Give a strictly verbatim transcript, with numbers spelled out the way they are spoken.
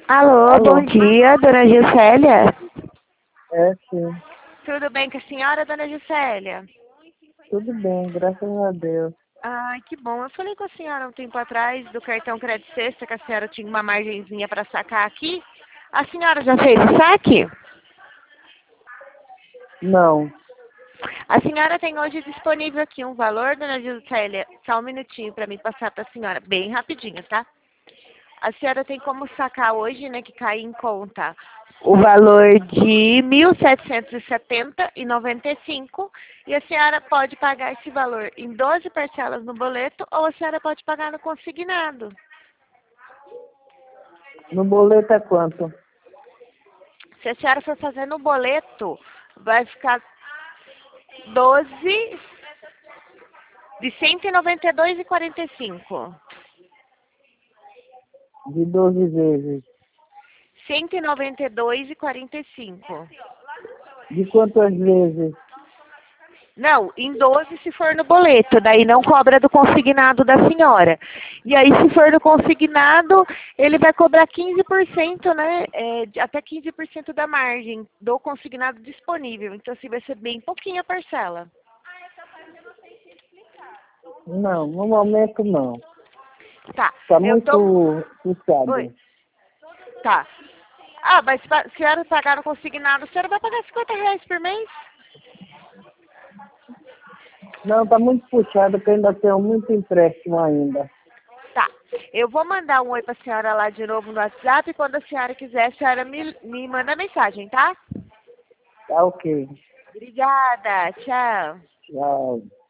Alô, Alô? bom dia, dona Gisélia. É, sim. Tudo bem com a senhora, dona Gisélia? Tudo bem, graças a Deus. Ai, que bom. Eu falei com a senhora um tempo atrás do cartão Crédito Sexta, que a senhora tinha uma margenzinha para sacar aqui. A senhora já fez o saque? Não. A senhora tem hoje disponível aqui um valor, dona Gisélia, só um minutinho para mim passar para a senhora, bem rapidinho, tá? A senhora tem como sacar hoje, né, que cai em conta o valor de mil setecentos e setenta e noventa e cinco e a senhora pode pagar esse valor em doze parcelas no boleto ou a senhora pode pagar no consignado. No boleto é quanto? Se a senhora for fazer no boleto, vai ficar doze de cento e noventa e dois e quarenta e cinco. De doze vezes. cento e noventa e dois e quarenta e cinco. De quantas vezes? Não, em doze se for no boleto, daí não cobra do consignado da senhora. E aí se for no consignado, ele vai cobrar quinze por cento, né? É, de- até quinze por cento da margem do consignado disponível. Então assim vai ser bem pouquinha a parcela. Não, no momento não. Tá, Está eu tô. muito Oi, puxado. tá. Ah, mas se a senhora pagar no consignado, a senhora vai pagar cinquenta reais por mês? Não, está muito puxado, que eu ainda tenho muito empréstimo ainda. Tá. Eu vou mandar um oi pra senhora lá de novo no WhatsApp e quando a senhora quiser, a senhora me, me manda mensagem, tá? Tá ok. Obrigada, tchau. Tchau.